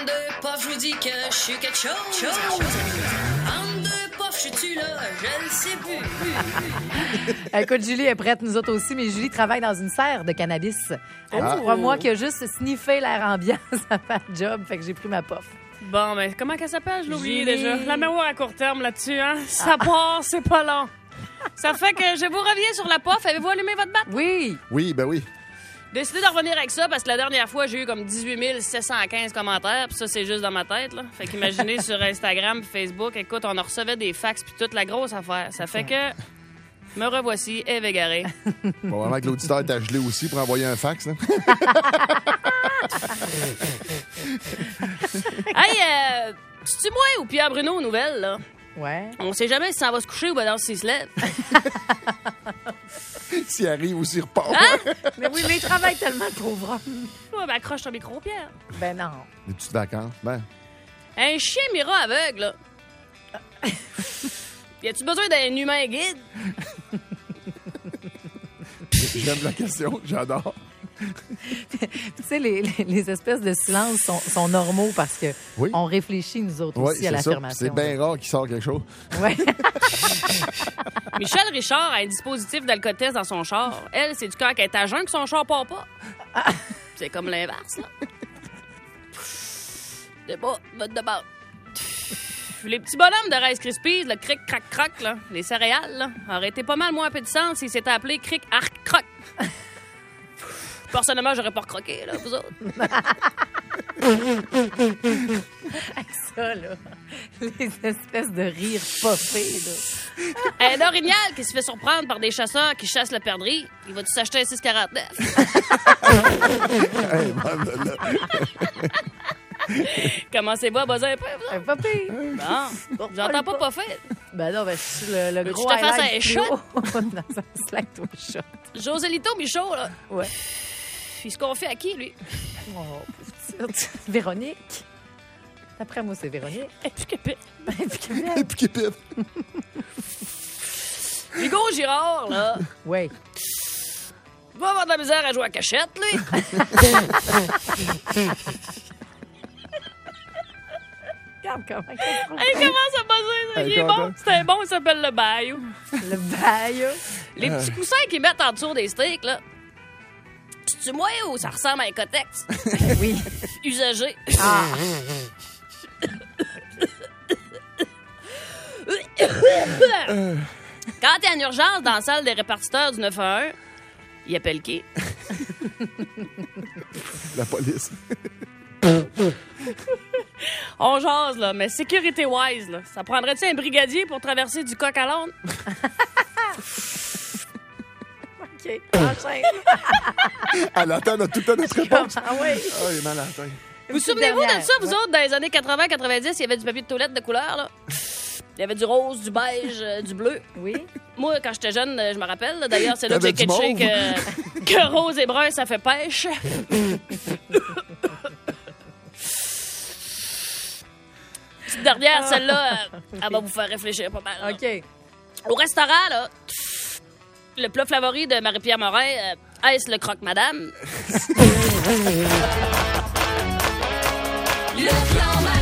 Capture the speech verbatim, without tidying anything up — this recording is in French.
deux puffs, je vous dis que je suis quelque chose. chose. En deux puffs, je suis là, je le sais plus. Écoute, Julie est prête, nous autres aussi, mais Julie travaille dans une serre de cannabis. Elle Ah. dit, crois-moi que juste sniffer l'air ambiant, ça fait un job, fait que j'ai pris ma puff. Bon, mais comment qu'elle s'appelle? Je l'ai oublié Julie. déjà. La mémoire à court terme là-dessus, hein? Ça part, c'est pas long. Ça fait que je vous reviens sur la puff. Avez-vous allumé votre batte? Oui! Oui, ben oui. Décidé de revenir avec ça parce que la dernière fois, j'ai eu comme dix-huit mille sept cent quinze commentaires. Puis ça, c'est juste dans ma tête, là. Fait qu'imaginez sur Instagram, Facebook, écoute, on en recevait des fax puis toute la grosse affaire. Ça fait que me revoici, Ève égarée. Bon, vraiment que l'auditeur t'a gelé aussi pour envoyer un fax. Là. Hey, euh, c'est-tu moi ou Pierre Bruno aux nouvelles, là? Ouais. On sait jamais si ça va se coucher ou ben non, s'il se lève. S'il arrive ou s'il repart. Hein? Mais oui, mais il travaille tellement, le pauvre homme. Ouais, ben accroche ton micro, Pierre. Ben non. Des petites vacances. Ben, Un chien Mira aveugle, là. Y a-tu besoin d'un humain guide? j'aime la question. J'adore. Tu sais, les, les, les espèces de silences sont, sont normaux parce que Oui. on réfléchit, nous autres, Oui, aussi, à c'est ça. l'affirmation. C'est bien rare qu'il sort quelque chose. Ouais. Michel Richard a un dispositif d'alcotest dans son char. Elle, c'est du quand elle est à jeun que son char part pas. C'est comme l'inverse, là. C'est pas, botte de base. Les petits bonhommes de Rice Krispies, le cric, crac, croc, là, les céréales, là, auraient été pas mal moins appétissants s'ils s'étaient appelés cric, arc, croc. Personnellement, j'aurais pas recroqué, là, vous autres. Ça, là. Les espèces de rires poffés, là. Un orignal qui se fait surprendre par des chasseurs qui chassent le perdrix, il va-tu s'acheter un six quarante-neuf? Hey, man, là. Comment c'est beau, buzzer un peu, vous autres? Un poppé. Bon, j'entends pas pas fait. Ben non, ben c'est le, le Veux-tu gros que je te fasse highlight un plus shot? haut. Dans un slack au shot. Joselito Michaud, là, Ouais. il se confie à qui, lui? Oh, petite. Véronique. D'après moi, c'est Véronique. Et puis que pire. Et puis que Et puis qu'il pite. Hugo Girard, là, ouais. il va avoir de la misère à jouer à cachette, lui. Regarde comment Hey, comment ça buzzer, ça? Hey, Il est content. bon. C'est un bon, il s'appelle le Bayou. le bail. Les petits coussins qu'ils mettent en dessous des steaks, là. C'est-tu moi ou ça ressemble à un cotex? Oui. Usagé. Ah. Quand t'es en urgence dans la salle des répartiteurs du neuf un un, il appelle qui? La police. On jase, là, mais sécurité-wise, là. Ça prendrait-tu un brigadier pour traverser du coq à l'âne? OK. Enchaîne. Elle attend tout le temps notre réponse. Ah oui. Ah, il est mal à la tête. Vous souvenez-vous de ça, vous autres, dans les années quatre-vingts quatre-vingt-dix, il y avait du papier de toilette de couleur, là? Il y avait du rose, du beige, euh, du bleu. Oui. Moi, quand j'étais jeune, euh, je me rappelle, là, d'ailleurs, c'est là que j'ai T'avais du catché mauve. que, que rose et brun, ça fait pêche. Petite dernière, celle-là, euh, elle va vous faire réfléchir pas mal. là. OK. Au restaurant, là, le plat favori de Marie-Pierre Morin, euh, est-ce le croque-madame? Le clan